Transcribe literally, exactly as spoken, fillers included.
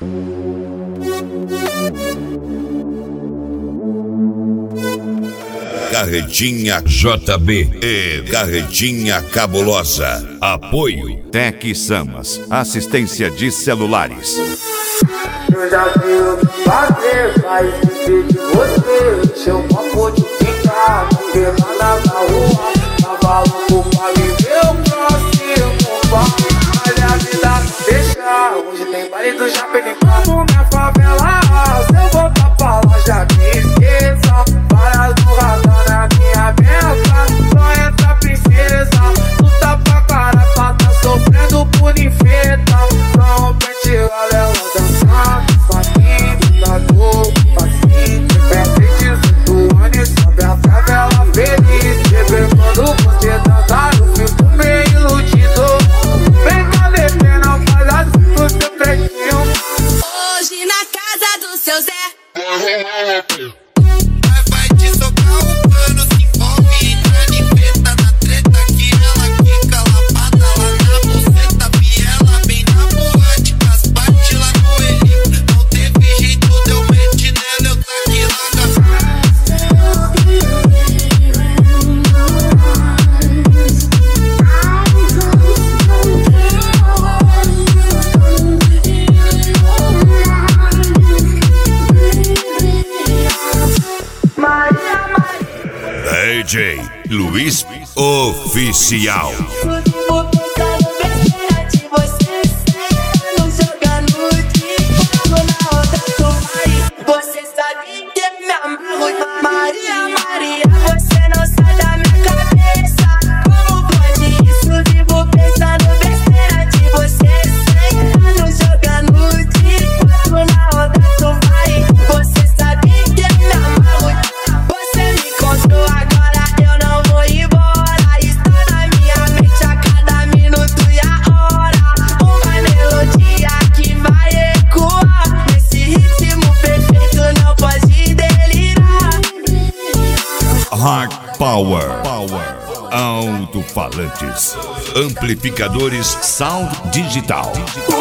Carretinha J B e Carretinha Cabulosa. Apoio Tec Samas, assistência de celulares. Eu já vi o que fazer, vai esquecer de você. Encheu o copo de ficar, queimada na rua. Tava louco pra viver o próximo passo. Mas a vida deixa, hoje tem baile do Japão, nem como minha favela. Se eu voltar pra lá, já me esqueça. Várias do radar na minha mesa, só entra princesa. Tu tá pra cara, tá, tá sofrendo por infeta. Normalmente galera dançando, faminto, tá louco, assim. Perde dezoito anos, sobe a favela feliz. Bebê, quando você dançar, eu fico meio iludido. Vem cá, bebê, não faz assim pro seu pretinho. Hoje na casa do seu Zé. Vai te socar o pano, se envolve, entra de feta na treta que ela quica lapada lá na buceta. Biela bem na boate, com as partes lá no Eli. Não teve jeito, deu mete nela, eu taqui logo. D J Luiz Oficial. Hard Power, Power, alto-falantes, amplificadores, sound digital.